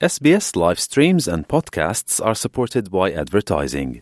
SBS live streams and podcasts are supported by advertising.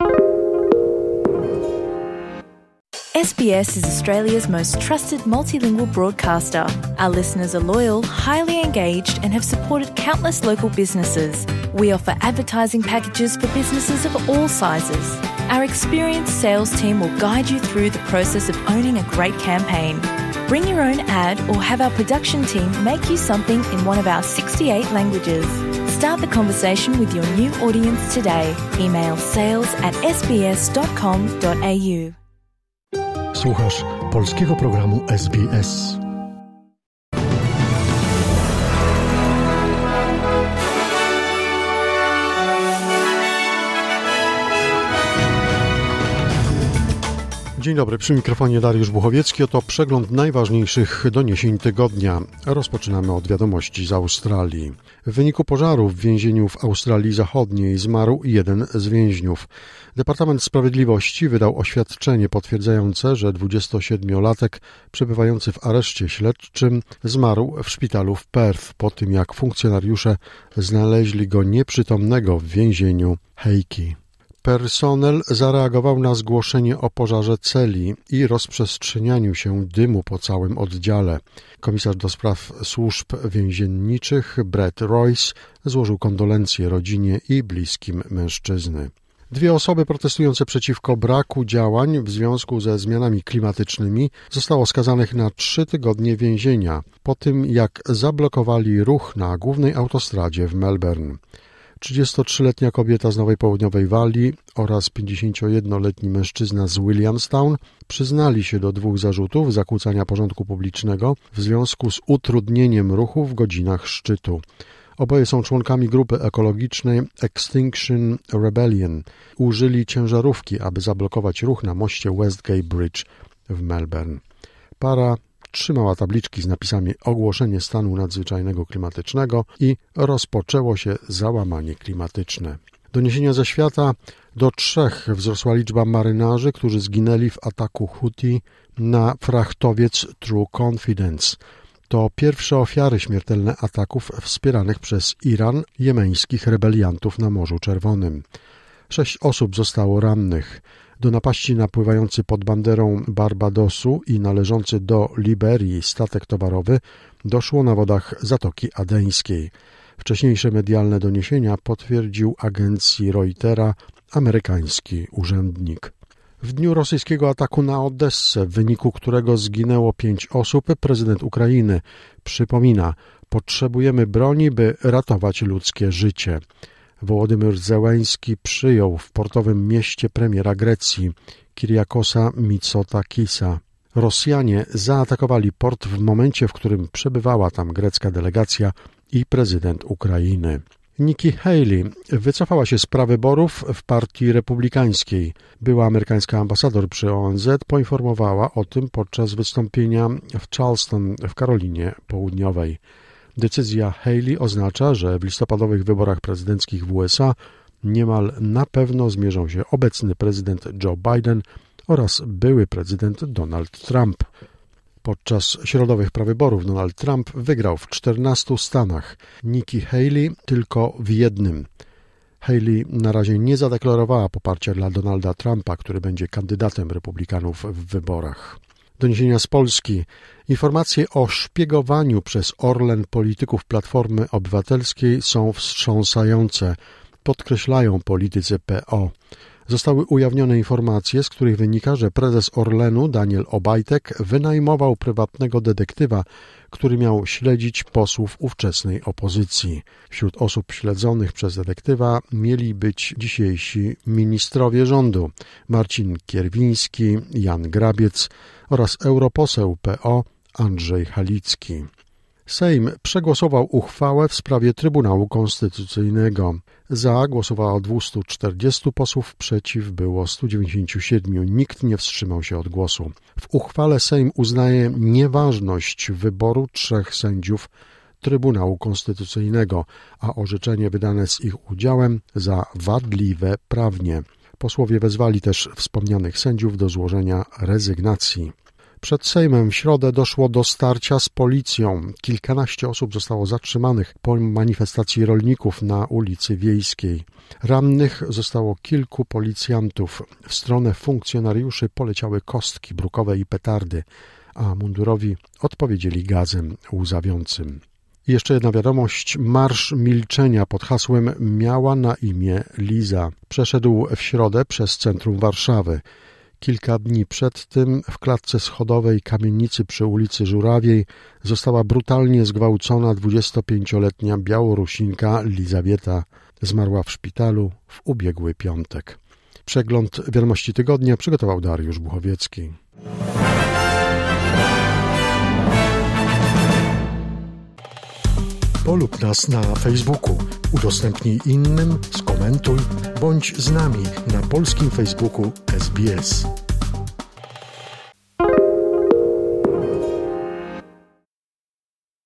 SBS is Australia's most trusted multilingual broadcaster. Our listeners are loyal, highly engaged, and have supported countless local businesses. We offer advertising packages for businesses of all sizes. Our experienced sales team will guide you through the process of owning a great campaign. Bring your own ad or have our production team make you something in one of our 68 languages. Start the conversation with your new audience today. Email sales@sbs.com.au. Słuchasz polskiego programu SBS. Dzień dobry, przy mikrofonie Dariusz Buchowiecki. Oto przegląd najważniejszych doniesień tygodnia. Rozpoczynamy od wiadomości z Australii. W wyniku pożaru w więzieniu w Australii Zachodniej zmarł jeden z więźniów. Departament Sprawiedliwości wydał oświadczenie potwierdzające, że 27-latek przebywający w areszcie śledczym zmarł w szpitalu w Perth po tym, jak funkcjonariusze znaleźli go nieprzytomnego w więzieniu Heikki. Personel zareagował na zgłoszenie o pożarze celi i rozprzestrzenianiu się dymu po całym oddziale. Komisarz do spraw służb więzienniczych Brett Royce złożył kondolencje rodzinie i bliskim mężczyzny. 2 osoby protestujące przeciwko braku działań w związku ze zmianami klimatycznymi zostało skazanych na 3 tygodnie więzienia po tym, jak zablokowali ruch na głównej autostradzie w Melbourne. 33-letnia kobieta z Nowej Południowej Walii oraz 51-letni mężczyzna z Williamstown przyznali się do 2 zarzutów zakłócania porządku publicznego w związku z utrudnieniem ruchu w godzinach szczytu. Oboje są członkami grupy ekologicznej Extinction Rebellion. Użyli ciężarówki, aby zablokować ruch na moście Westgate Bridge w Melbourne. Para trzymała tabliczki z napisami ogłoszenie stanu nadzwyczajnego klimatycznego i rozpoczęło się załamanie klimatyczne. Doniesienia ze świata: do 3 wzrosła liczba marynarzy, którzy zginęli w ataku Houthi na frachtowiec True Confidence. To pierwsze ofiary śmiertelne ataków wspieranych przez Iran jemeńskich rebeliantów na Morzu Czerwonym. 6 osób zostało rannych. Do napaści na pływający pod banderą Barbadosu i należący do Liberii statek towarowy doszło na wodach Zatoki Adeńskiej. Wcześniejsze medialne doniesienia potwierdził agencji Reutera amerykański urzędnik. W dniu rosyjskiego ataku na Odessę, w wyniku którego zginęło 5 osób, prezydent Ukrainy przypomina: potrzebujemy broni, by ratować ludzkie życie. Wołodymyr Zełenski przyjął w portowym mieście premiera Grecji, Kyriakosa Mitsotakisa. Rosjanie zaatakowali port w momencie, w którym przebywała tam grecka delegacja i prezydent Ukrainy. Nikki Haley wycofała się z prawyborów w partii republikańskiej. Była amerykańska ambasador przy ONZ poinformowała o tym podczas wystąpienia w Charleston w Karolinie Południowej. Decyzja Haley oznacza, że w listopadowych wyborach prezydenckich w USA niemal na pewno zmierzą się obecny prezydent Joe Biden oraz były prezydent Donald Trump. Podczas środowych prawyborów Donald Trump wygrał w 14 stanach, Nikki Haley tylko w 1. Haley na razie nie zadeklarowała poparcia dla Donalda Trumpa, który będzie kandydatem republikanów w wyborach. Doniesienia z Polski. Informacje o szpiegowaniu przez Orlen polityków Platformy Obywatelskiej są wstrząsające, podkreślają politycy PO. Zostały ujawnione informacje, z których wynika, że prezes Orlenu Daniel Obajtek wynajmował prywatnego detektywa, który miał śledzić posłów ówczesnej opozycji. Wśród osób śledzonych przez detektywa mieli być dzisiejsi ministrowie rządu: Marcin Kierwiński, Jan Grabiec oraz europoseł PO Andrzej Halicki. Sejm przegłosował uchwałę w sprawie Trybunału Konstytucyjnego. Za głosowało 240 posłów, przeciw było 197. Nikt nie wstrzymał się od głosu. W uchwale Sejm uznaje nieważność wyboru 3 sędziów Trybunału Konstytucyjnego, a orzeczenie wydane z ich udziałem za wadliwe prawnie. Posłowie wezwali też wspomnianych sędziów do złożenia rezygnacji. Przed Sejmem w środę doszło do starcia z policją. Kilkanaście osób zostało zatrzymanych po manifestacji rolników na ulicy Wiejskiej. Rannych zostało kilku policjantów. W stronę funkcjonariuszy poleciały kostki brukowe i petardy, a mundurowi odpowiedzieli gazem łzawiącym. I jeszcze jedna wiadomość. Marsz milczenia pod hasłem „Miała na imię Liza” przeszedł w środę przez centrum Warszawy. Kilka dni przed tym w klatce schodowej kamienicy przy ulicy Żurawiej została brutalnie zgwałcona 25-letnia Białorusinka Lizawieta. Zmarła w szpitalu w ubiegły piątek. Przegląd wiadomości tygodnia przygotował Dariusz Buchowiecki. Polub nas na Facebooku, udostępnij innym, skomentuj, bądź z nami na polskim Facebooku SBS.